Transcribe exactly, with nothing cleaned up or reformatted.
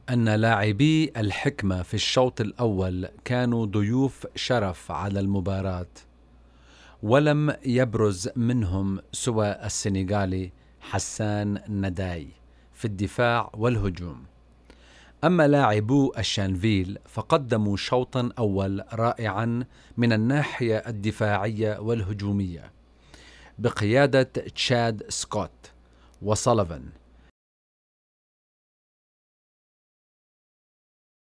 أن لاعبي الحكمة في الشوط الأول كانوا ضيوف شرف على المباراة، ولم يبرز منهم سوى السنغالي حسان نداي في الدفاع والهجوم. أما لاعبو الشانفيل فقدموا شوطا أول رائعا من الناحية الدفاعية والهجومية بقيادة تشاد سكوت وسوليفان،